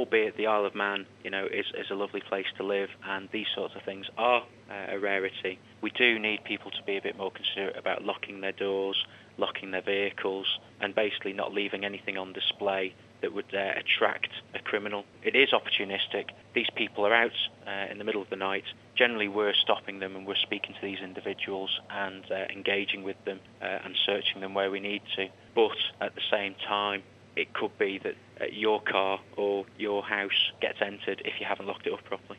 albeit the Isle of Man, is a lovely place to live, and these sorts of things are a rarity. We do need people to be a bit more considerate about locking their doors, locking their vehicles, and basically not leaving anything on display that would attract a criminal. It is opportunistic. These people are out in the middle of the night. Generally, we're stopping them and we're speaking to these individuals and engaging with them and searching them where we need to. But at the same time, it could be that your car or your house gets entered if you haven't locked it up properly.